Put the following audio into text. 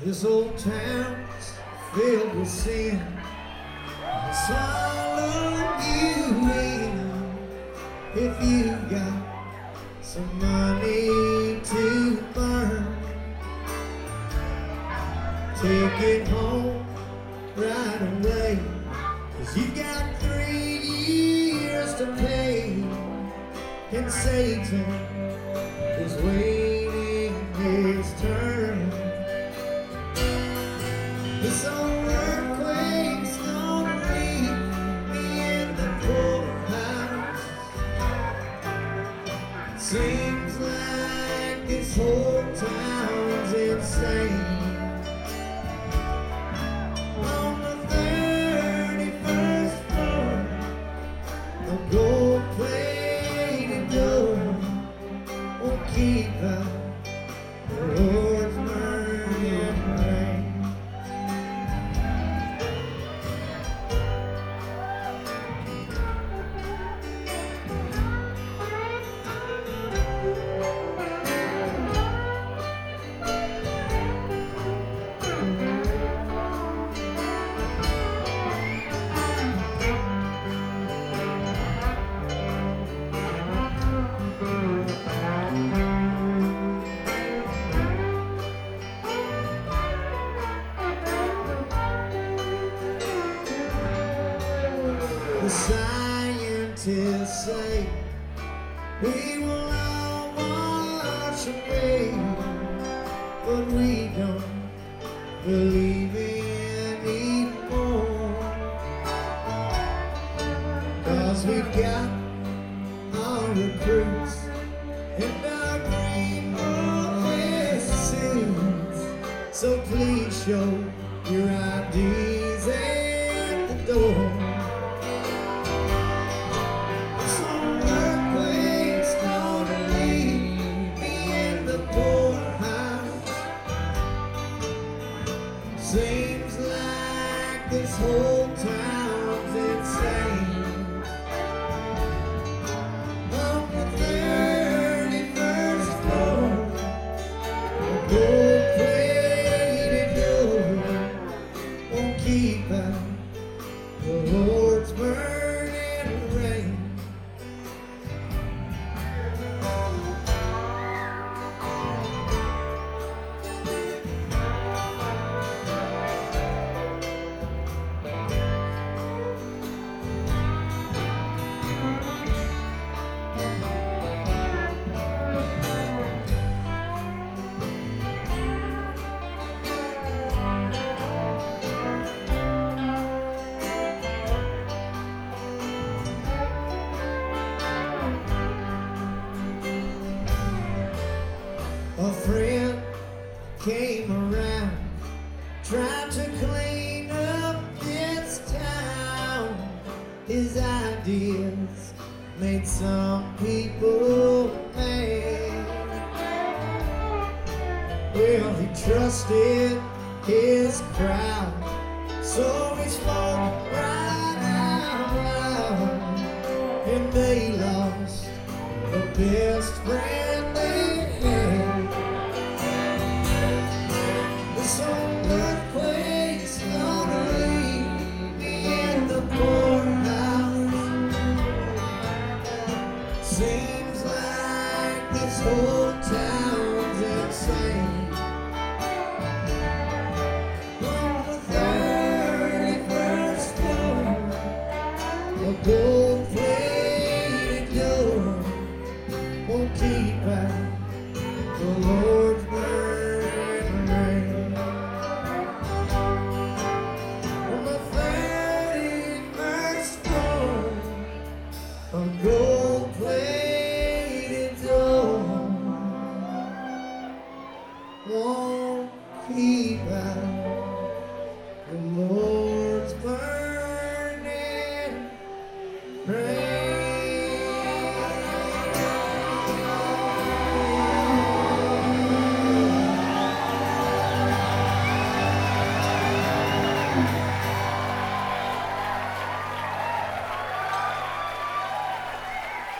This old town's filled with sin. Swallow you in if you got some money to burn. Take it home right away, 'cause you got 3 years to pay, and Satan is waiting his turn. This old earthquake's gonna leave me in the poorhouse. Seems like this whole town's insane. On the 31st floor, the gold-plated door won't keep out the Lord's burning rain. The scientists say we will all wash away, but we don't believe it anymore. 'Cause we've got our recruits and our green suits. So please show your IDs at the door. Seems like this whole town's insane. On the 31st floor, a gold-plated door won't keep out the Lord's burning rain. A friend came around, tried to clean up this town. His ideas made some people mad. Well, he trusted his crowd, so he spoke right out loud, and they lost the best friend